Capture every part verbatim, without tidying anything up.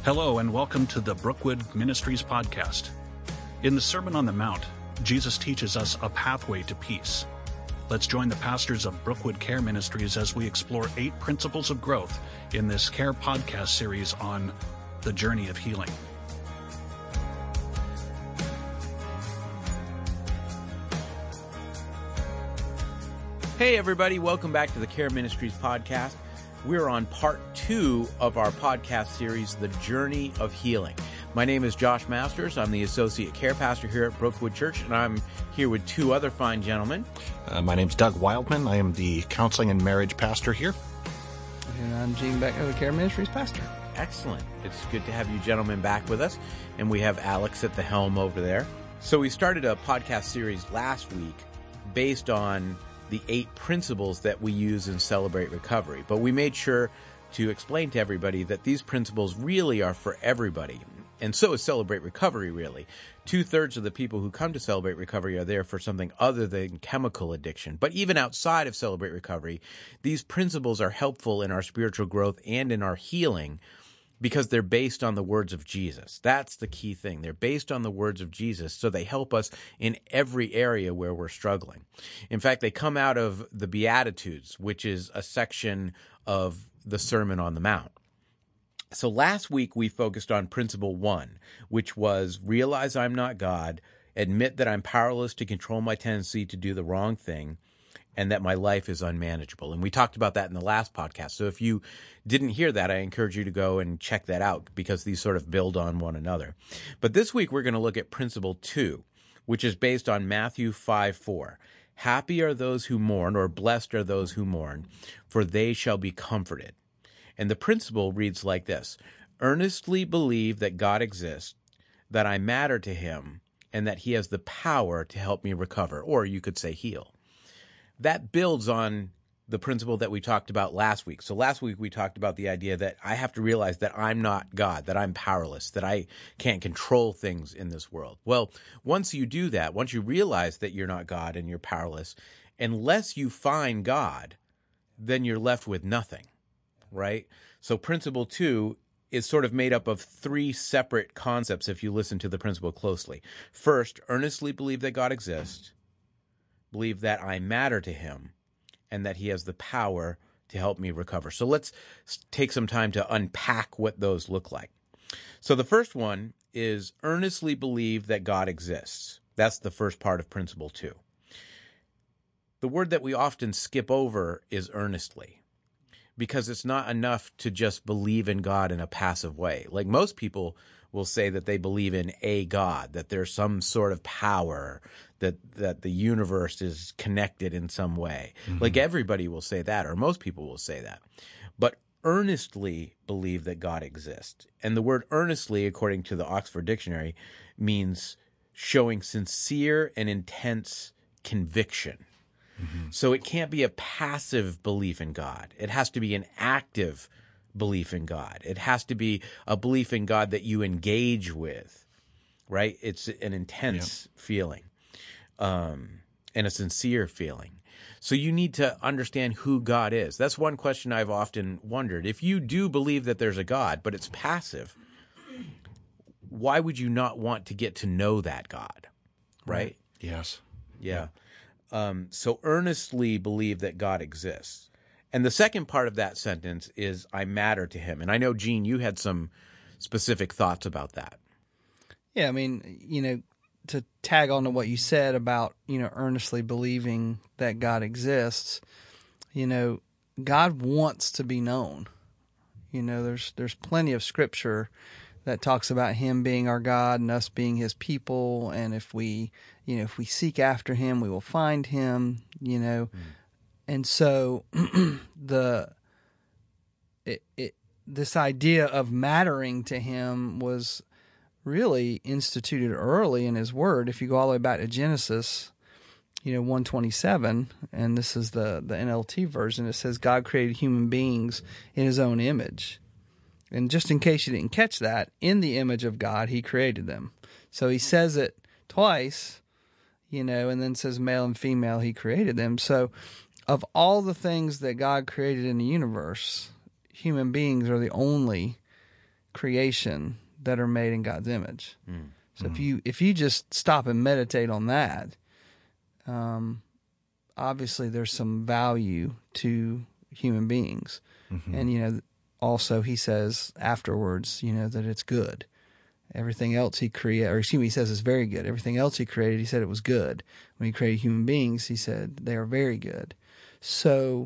Hello and welcome to the Brookwood Ministries podcast. In the Sermon on the Mount, Jesus teaches us a pathway to peace. Let's join the pastors of Brookwood Care Ministries as we explore eight principles of growth in this care podcast series on the journey of healing. Hey everybody, welcome back to the Care Ministries podcast. We're on part two of our podcast series, The Journey of Healing. My name is Josh Masters. I'm the Associate Care Pastor here at Brookwood Church, and I'm here with two other fine gentlemen. Uh, my name's Doug Wildman. I am the Counseling and Marriage Pastor here. And I'm Gene Beckner, the Care Ministries Pastor. Excellent. It's good to have you gentlemen back with us, and we have Alex at the helm over there. So we started a podcast series last week based on the eight principles that we use in Celebrate Recovery. But we made sure to explain to everybody that these principles really are for everybody. And so is Celebrate Recovery, really. Two-thirds of the people who come to Celebrate Recovery are there for something other than chemical addiction. But even outside of Celebrate Recovery, these principles are helpful in our spiritual growth and in our healing because they're based on the words of Jesus. That's the key thing. They're based on the words of Jesus, so they help us in every area where we're struggling. In fact, they come out of the Beatitudes, which is a section of the Sermon on the Mount. So last week we focused on principle one, which was realize I'm not God, admit that I'm powerless to control my tendency to do the wrong thing, and that my life is unmanageable. And we talked about that in the last podcast. So if you didn't hear that, I encourage you to go and check that out because these sort of build on one another. But this week we're going to look at principle two, which is based on Matthew five four. Happy are those who mourn, or blessed are those who mourn, for they shall be comforted. And the principle reads like this: earnestly believe that God exists, that I matter to him, and that he has the power to help me recover, or you could say heal. That builds on the principle that we talked about last week. So last week we talked about the idea that I have to realize that I'm not God, that I'm powerless, that I can't control things in this world. Well, once you do that, once you realize that you're not God and you're powerless, unless you find God, then you're left with nothing, right? So principle two is sort of made up of three separate concepts if you listen to the principle closely. First, earnestly believe that God exists. Believe that I matter to him and that he has the power to help me recover. So let's take some time to unpack what those look like. So the first one is earnestly believe that God exists. That's the first part of principle two. The word that we often skip over is earnestly, because it's not enough to just believe in God in a passive way. Like most people will say that they believe in a God, that there's some sort of power, that that the universe is connected in some way. Mm-hmm. Like everybody will say that, or most people will say that. But earnestly believe that God exists. And the word earnestly, according to the Oxford Dictionary, means showing sincere and intense conviction. Mm-hmm. So it can't be a passive belief in God. It has to be an active belief in God. It has to be a belief in God that you engage with, right? It's an intense yeah. feeling um, and a sincere feeling. So you need to understand who God is. That's one question I've often wondered. If you do believe that there's a God, but it's passive, why would you not want to get to know that God, right? Yes. Yeah. Um, so earnestly believe that God exists. And the second part of that sentence is, I matter to him. And I know, Gene, you had some specific thoughts about that. Yeah, I mean, you know, to tag on to what you said about, you know, earnestly believing that God exists, you know, God wants to be known. You know, there's there's plenty of scripture that talks about him being our God and us being his people. And if we, you know, if we seek after him, we will find him, you know. Mm. And so the it, it, this idea of mattering to him was really instituted early in his word. If you go all the way back to Genesis, you know, one twenty-seven, and this is the, the N L T version, it says God created human beings in his own image. And just in case you didn't catch that, in the image of God, he created them. So he says it twice, you know, and then says male and female, he created them. So of all the things that God created in the universe, human beings are the only creation that are made in God's image. Mm. So if you if you just stop and meditate on that, um, obviously there's some value to human beings, Mm-hmm. and you know, also he says afterwards, you know, that it's good. Everything else he created, or excuse me, he says it's very good. Everything else he created, he said it was good. When he created human beings, he said they are very good. So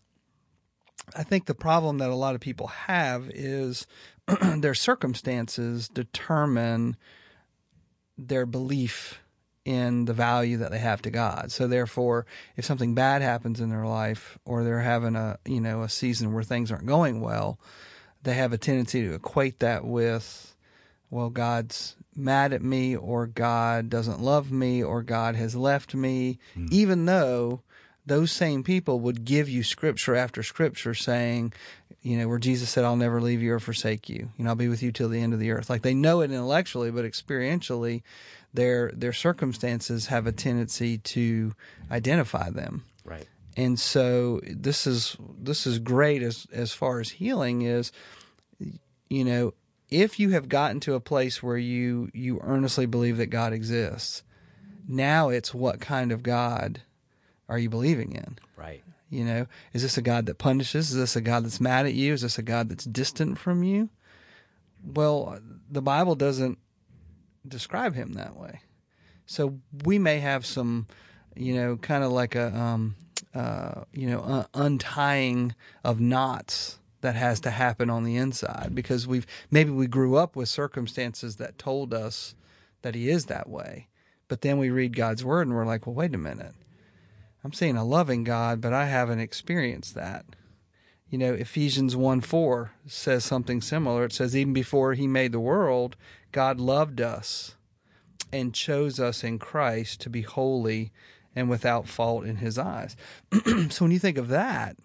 I think the problem that a lot of people have is their circumstances determine their belief in the value that they have to God. So therefore, if something bad happens in their life, or they're having a, you know, a season where things aren't going well, they have a tendency to equate that with, well, God's mad at me, or God doesn't love me, or God has left me, mm. even though those same people would give you scripture after scripture saying, you know, where Jesus said, I'll never leave you or forsake you. You know, I'll be with you till the end of the earth. Like, they know it intellectually, but experientially, their their circumstances have a tendency to identify them. Right. And so this is this is great as as far as healing is, you know, if you have gotten to a place where you you earnestly believe that God exists, now it's what kind of God are you believing in? Right. You know, is this a God that punishes? Is this a God that's mad at you? Is this a God that's distant from you? Well, the Bible doesn't describe him that way. So we may have some, you know, kind of like a, um, uh, you know, uh, untying of knots that has to happen on the inside, because we've maybe we grew up with circumstances that told us that he is that way. But then we read God's word and we're like, well, wait a minute. I'm seeing a loving God, but I haven't experienced that. You know, Ephesians one four says something similar. It says, even before he made the world, God loved us and chose us in Christ to be holy and without fault in his eyes. So when you think of that,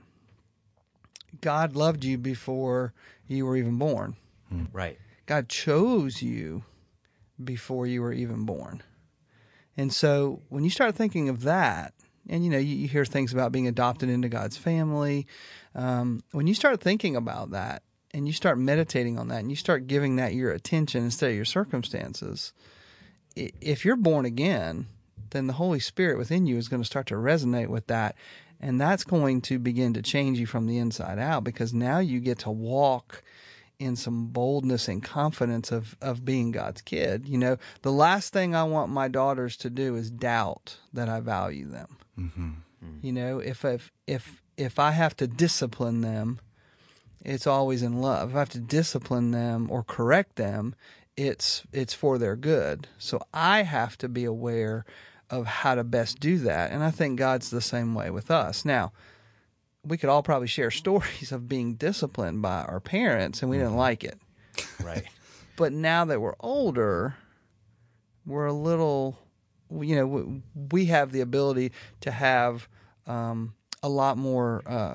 God loved you before you were even born. Right. God chose you before you were even born. And so when you start thinking of that, and, you know, you, you hear things about being adopted into God's family. Um, when you start thinking about that and you start meditating on that and you start giving that your attention instead of your circumstances, if you're born again, then the Holy Spirit within you is going to start to resonate with that. And that's going to begin to change you from the inside out, because now you get to walk in some boldness and confidence of, of being God's kid. You know, the last thing I want my daughters to do is doubt that I value them. Mm-hmm. You know, if, if, if, if I have to discipline them, it's always in love. If I have to discipline them or correct them, it's, it's for their good. So I have to be aware of how to best do that. And I think God's the same way with us. Now, we could all probably share stories of being disciplined by our parents and we didn't like it. Right. But now that we're older, we're a little, you know, we have the ability to have um, a lot more uh,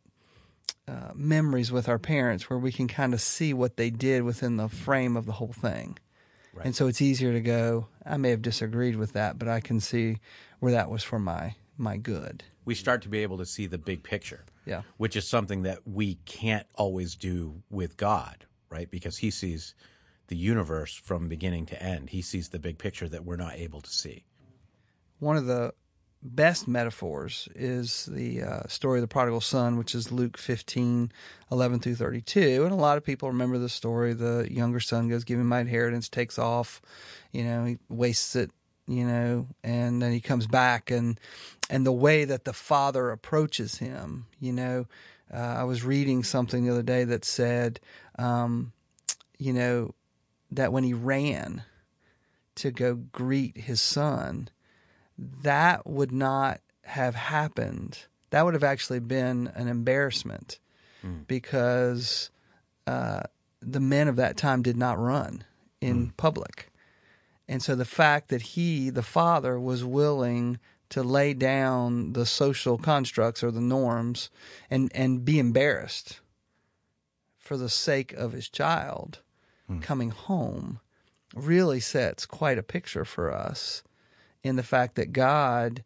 uh, memories with our parents where we can kind of see what they did within the frame of the whole thing. Right. And so it's easier to go, I may have disagreed with that, but I can see where that was for my my good. We start to be able to see the big picture, yeah, which is something that we can't always do with God, right? Because he sees the universe from beginning to end. He sees the big picture that we're not able to see. One of the best metaphors is the uh, story of the prodigal son, which is Luke fifteen, eleven through thirty-two. And a lot of people remember the story. The younger son goes, give me my inheritance, takes off, you know, he wastes it, you know, and then he comes back, and and the way that the father approaches him, you know, uh, I was reading something the other day that said, um, you know, that when he ran to go greet his son, that would not have happened. That would have actually been an embarrassment mm. because uh, the men of that time did not run in mm. public. And so the fact that he, the father, was willing to lay down the social constructs or the norms and, and be embarrassed for the sake of his child mm. coming home really sets quite a picture for us in the fact that God,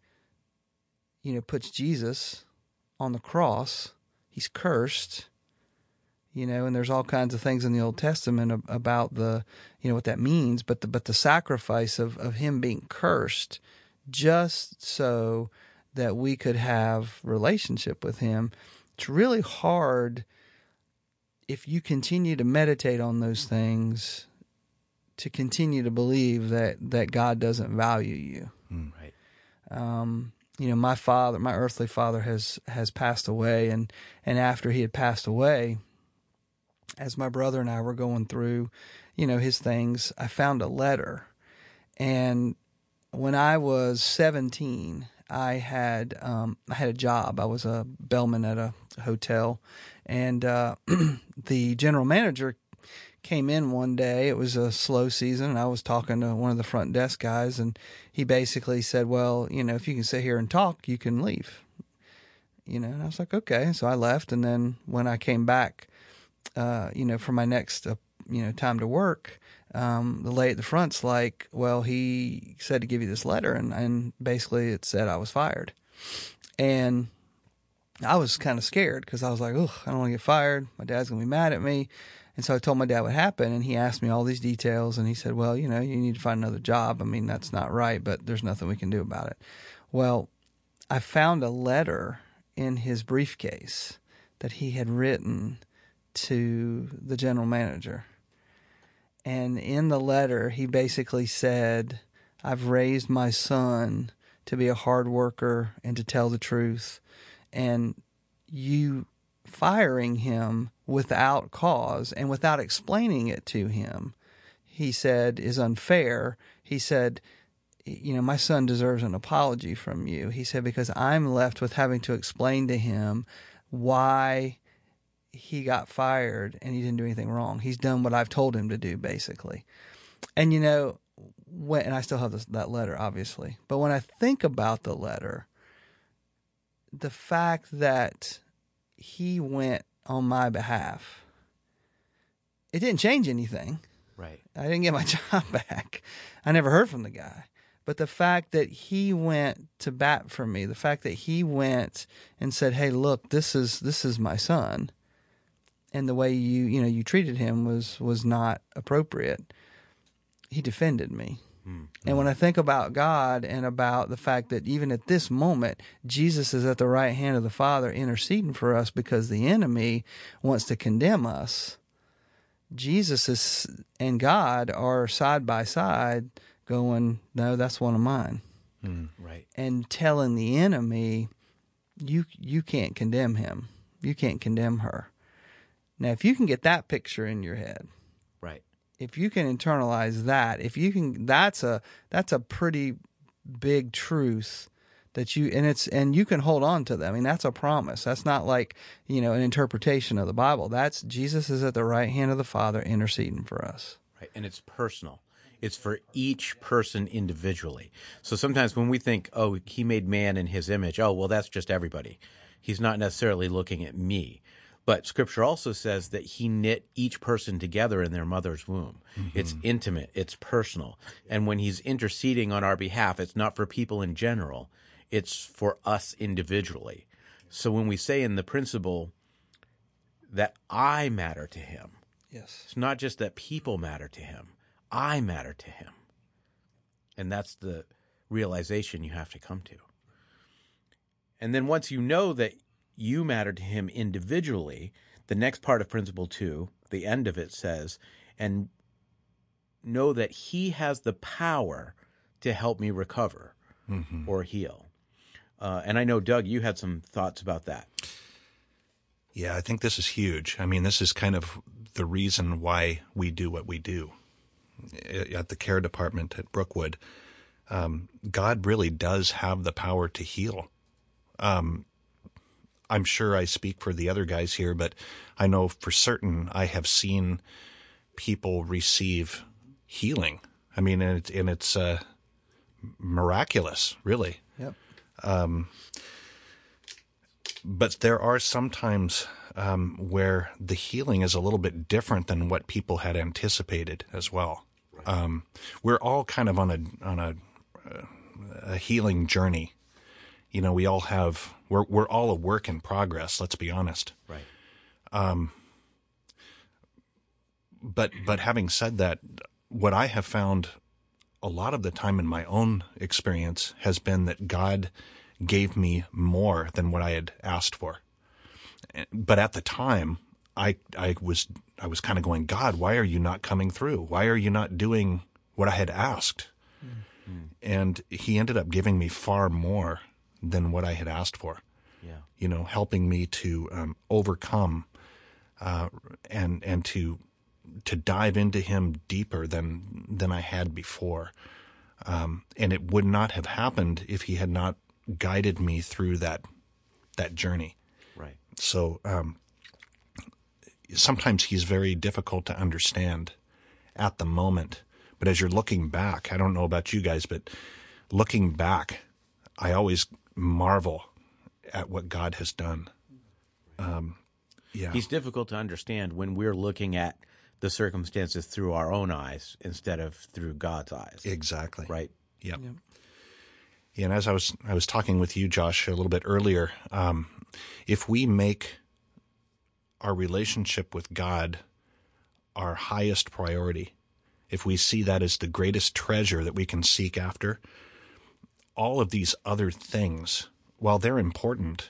you know, puts Jesus on the cross. He's cursed. You know, and there's all kinds of things in the Old Testament about the, you know, what that means, but the, but the sacrifice of, of him being cursed just so that we could have relationship with him. It's really hard if you continue to meditate on those things to continue to believe that, that God doesn't value you. Mm, right. Um, you know, my father, my earthly father has, has passed away, and, and after he had passed away, as my brother and I were going through, you know, his things, I found a letter. And when I was seventeen, I had um, I had a job. I was a bellman at a hotel, and uh, the general manager came in one day. It was a slow season, and I was talking to one of the front desk guys, and he basically said, well, you know, if you can sit here and talk, you can leave. You know, and I was like, okay. So I left, and then when I came back, Uh, you know, for my next, uh, you know, time to work, um, the lady at the front's like, well, he said to give you this letter, and, and basically it said I was fired. And I was kind of scared because I was like, ugh, I don't want to get fired. My dad's going to be mad at me. And so I told my dad what happened, and he asked me all these details, and he said, well, you know, you need to find another job. I mean, that's not right, but there's nothing we can do about it. Well, I found a letter in his briefcase that he had written to the general manager. And in the letter, he basically said, I've raised my son to be a hard worker and to tell the truth. And you firing him without cause and without explaining it to him, he said, is unfair. He said, you know, my son deserves an apology from you. He said, because I'm left with having to explain to him why he got fired and he didn't do anything wrong. He's done what I've told him to do, basically. And, you know, when, and I still have this, that letter, obviously. But when I think about the letter, the fact that he went on my behalf, it didn't change anything. Right. I didn't get my job back. I never heard from the guy. But the fact that he went to bat for me, the fact that he went and said, hey, look, this is this is my son, and the way you, you know, you treated him was, was not appropriate. He defended me. Mm-hmm. And when I think about God and about the fact that even at this moment, Jesus is at the right hand of the Father interceding for us because the enemy wants to condemn us, Jesus is, and God are side by side going, no, that's one of mine. Mm, right. And telling the enemy, you you can't condemn him. You can't condemn her. Now, if you can get that picture in your head, right? If you can internalize that, if you can, that's a that's a pretty big truth that you and it's and you can hold on to that. I mean, that's a promise. That's not like, you know, an interpretation of the Bible. That's Jesus is at the right hand of the Father interceding for us. Right, and it's personal. It's for each person individually. So sometimes when we think, oh, he made man in his image, oh, well, that's just everybody. He's not necessarily looking at me. But Scripture also says that he knit each person together in their mother's womb. Mm-hmm. It's intimate. It's personal. And when he's interceding on our behalf, it's not for people in general. It's for us individually. So when we say in the principle that I matter to him, yes, it's not just that people matter to him. I matter to him. And that's the realization you have to come to. And then once you know that you matter to him individually, the next part of principle two, the end of it says, and know that he has the power to help me recover mm-hmm. or heal. Uh, and I know, Doug, you had some thoughts about that. Yeah, I think this is huge. I mean, this is kind of the reason why we do what we do. At the care department at Brookwood, um, God really does have the power to heal. Um, I'm sure I speak for the other guys here, but I know for certain I have seen people receive healing. I mean, and, it, and it's uh, miraculous, really. Yep. Um, but there are some times um, where the healing is a little bit different than what people had anticipated as well. Right. Um, we're all kind of on a on a, a healing journey. You know, we all have, we're, we're all a work in progress, let's be honest. Right. Um, but but having said that, what I have found a lot of the time in my own experience has been that God gave me more than what I had asked for. But at the time, I I was I was kind of going, God, why are you not coming through? Why are you not doing what I had asked? Mm-hmm. And he ended up giving me far more than what I had asked for. Yeah. You know, helping me to um, overcome uh, and and to to dive into him deeper than than I had before. Um, and it would not have happened if he had not guided me through that that journey. Right. So um, sometimes he's very difficult to understand at the moment. But as you're looking back, I don't know about you guys, but looking back, I always marvel at what God has done. Um, yeah, he's difficult to understand when we're looking at the circumstances through our own eyes instead of through God's eyes. Exactly. Right. Yep. Yep. Yeah, and as I was I was talking with you, Josh, a little bit earlier, um, if we make our relationship with God our highest priority, if we see that as the greatest treasure that we can seek after, all of these other things, while they're important,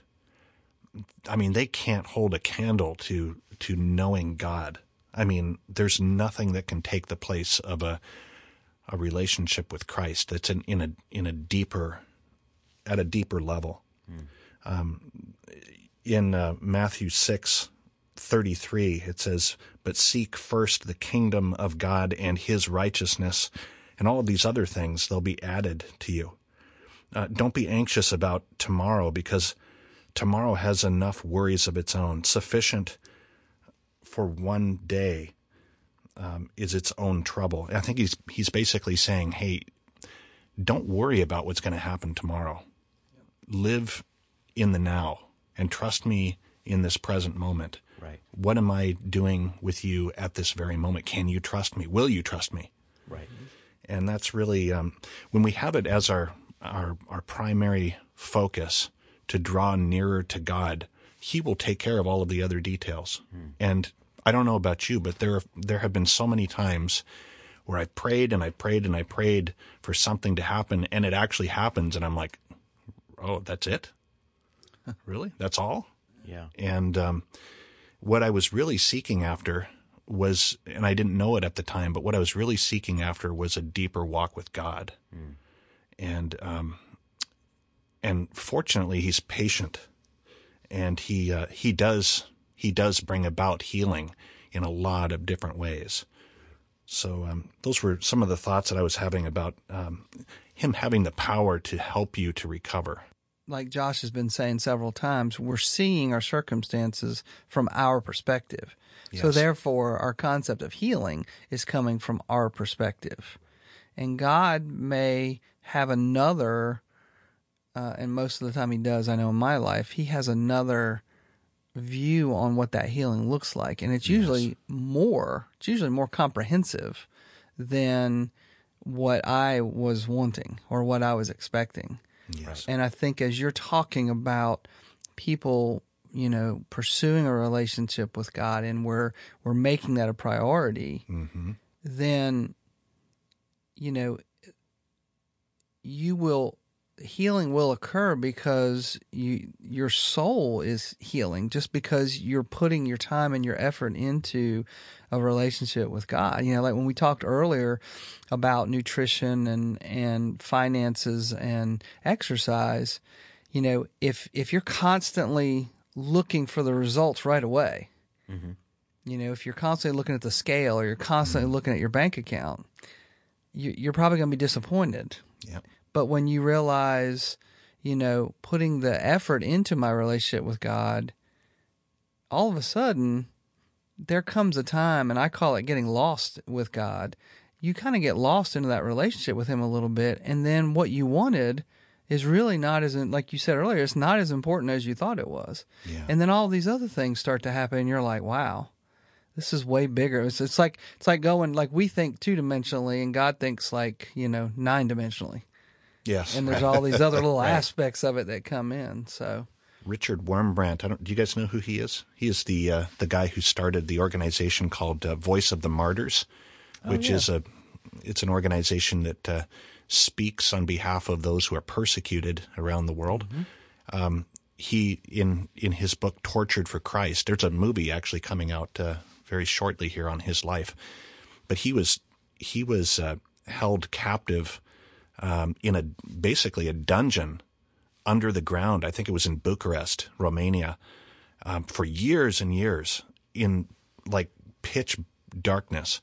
I mean, they can't hold a candle to to knowing God. I mean, there's nothing that can take the place of a a relationship with Christ that's in, in a in a deeper at a deeper level. Mm. Um, in uh, Matthew six thirty-three, it says, "But seek first the kingdom of God and His righteousness, and all of these other things they'll be added to you." Uh, don't be anxious about tomorrow, because tomorrow has enough worries of its own. Sufficient for one day um, is its own trouble. I think he's he's basically saying, hey, don't worry about what's going to happen tomorrow. Live in the now and trust me in this present moment. Right. What am I doing with you at this very moment? Can you trust me? Will you trust me? Right. And that's really, um, when we have it as our, our, our primary focus to draw nearer to God, He will take care of all of the other details. Hmm. And I don't know about you, but there, there have been so many times where I prayed and I prayed and I prayed for something to happen, and it actually happens, and I'm like, oh, that's it? Really? That's all? Yeah. And um, what I was really seeking after was, and I didn't know it at the time, but what I was really seeking after was a deeper walk with God. Mm. And um, and fortunately, He's patient, and he uh, he does he does bring about healing in a lot of different ways. So um, those were some of the thoughts that I was having about um, Him having the power to help you to recover. Like Josh has been saying several times, we're seeing our circumstances from our perspective. Yes. So therefore, our concept of healing is coming from our perspective. And God may have another, uh, and most of the time He does, I know in my life, He has another view on what that healing looks like. And it's usually yes. more, it's usually more comprehensive than what I was wanting or what I was expecting. Yes. And I think as you're talking about people, you know, pursuing a relationship with God, and we're we're making that a priority, mm-hmm. then, you know, you will healing will occur because you your soul is healing, just because you're putting your time and your effort into a relationship with God. You know, like when we talked earlier about nutrition and, and finances and exercise, you know, if if you're constantly looking for the results right away, mm-hmm. you know, if you're constantly looking at the scale or you're constantly mm-hmm. looking at your bank account, you, you're probably going to be disappointed. Yep. But when you realize, you know, putting the effort into my relationship with God, all of a sudden, there comes a time, and I call it getting lost with God. You kind of get lost into that relationship with Him a little bit, and then what you wanted is really not as, like you said earlier, it's not as important as you thought it was. Yeah. And then all these other things start to happen, and you're like, wow, this is way bigger. It's, it's like it's like going, like we think two-dimensionally, and God thinks like, you know, nine-dimensionally. Yes. And there's all these other little right. aspects of it that come in. So Richard Wurmbrand. I don't. Do you guys know who he is? He is the uh, the guy who started the organization called uh, Voice of the Martyrs, which oh, yeah. is a it's an organization that uh, speaks on behalf of those who are persecuted around the world. Mm-hmm. Um, he in in his book Tortured for Christ. There's a movie actually coming out uh, very shortly here on his life, but he was he was uh, held captive um, in a basically a dungeon under the ground. I think it was in Bucharest, Romania, um, for years and years in like pitch darkness.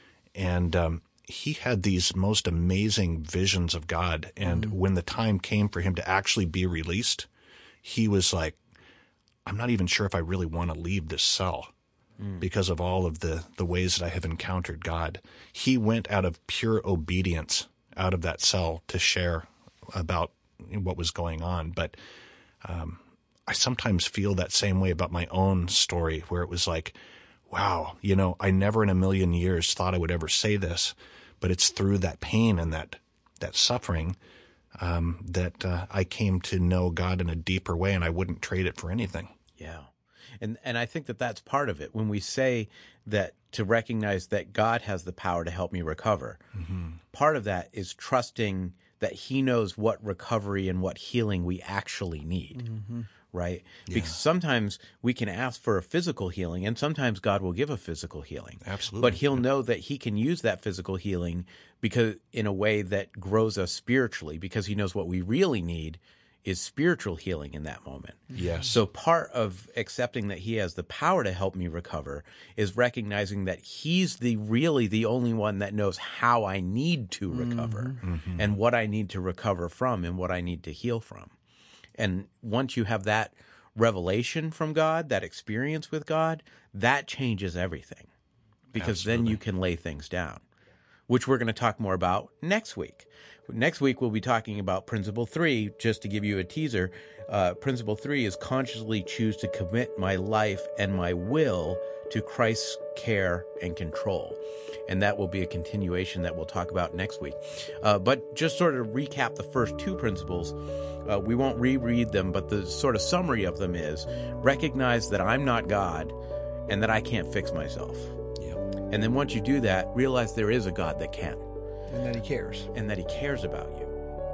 And um, he had these most amazing visions of God. And mm-hmm. when the time came for him to actually be released, he was like, I'm not even sure if I really want to leave this cell mm. because of all of the, the ways that I have encountered God. He went out of pure obedience out of that cell to share about what was going on. But um, I sometimes feel that same way about my own story, where it was like, wow, you know, I never in a million years thought I would ever say this, but it's through that pain and that that suffering um, that uh, I came to know God in a deeper way, and I wouldn't trade it for anything. Yeah. And and I think that that's part of it. When we say that, to recognize that God has the power to help me recover, mm-hmm. part of that is trusting that he knows what recovery and what healing we actually need, mm-hmm. right? Yeah. Because sometimes we can ask for a physical healing, and sometimes God will give a physical healing. Absolutely. But he'll yeah. know that he can use that physical healing because in a way that grows us spiritually, because he knows what we really need is spiritual healing in that moment. Yes. So part of accepting that he has the power to help me recover is recognizing that he's the really the only one that knows how I need to recover mm-hmm. Mm-hmm. and what I need to recover from and what I need to heal from. And once you have that revelation from God, that experience with God, that changes everything, because Absolutely. Then you can lay things down, which we're going to talk more about next week. Next week, we'll be talking about Principle three. Just to give you a teaser, uh, Principle three is consciously choose to commit my life and my will to Christ's care and control. And that will be a continuation that we'll talk about next week. Uh, but just sort of recap the first two principles. Uh, we won't reread them, but the sort of summary of them is recognize that I'm not God and that I can't fix myself. Yeah. And then once you do that, realize there is a God that can. And that he cares. And that he cares about you.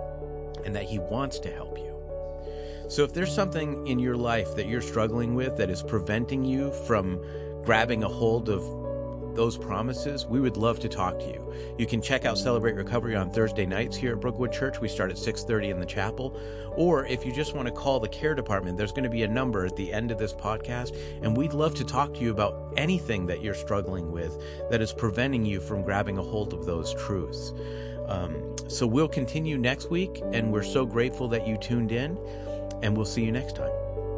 And that he wants to help you. So if there's something in your life that you're struggling with that is preventing you from grabbing a hold of those promises, we would love to talk to you. You can check out Celebrate Recovery on Thursday nights here at Brookwood Church. We start at six thirty in the chapel. Or if you just want to call the care department, there's going to be a number at the end of this podcast, and we'd love to talk to you about anything that you're struggling with that is preventing you from grabbing a hold of those truths. Um, so we'll continue next week, and we're so grateful that you tuned in, and we'll see you next time.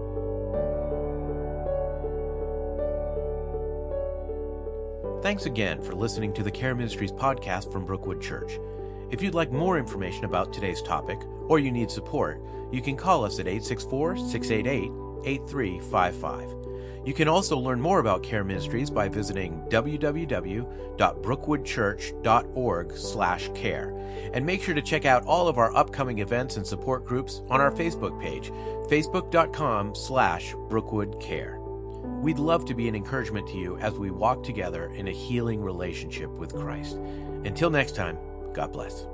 Thanks again for listening to the Care Ministries podcast from Brookwood Church. If you'd like more information about today's topic, or you need support, you can call us at eight six four, six eight eight, eight three five five. You can also learn more about Care Ministries by visiting w w w dot brookwood church dot org slash care. And make sure to check out all of our upcoming events and support groups on our Facebook page, facebook.com slash brookwoodcare. We'd love to be an encouragement to you as we walk together in a healing relationship with Christ. Until next time, God bless.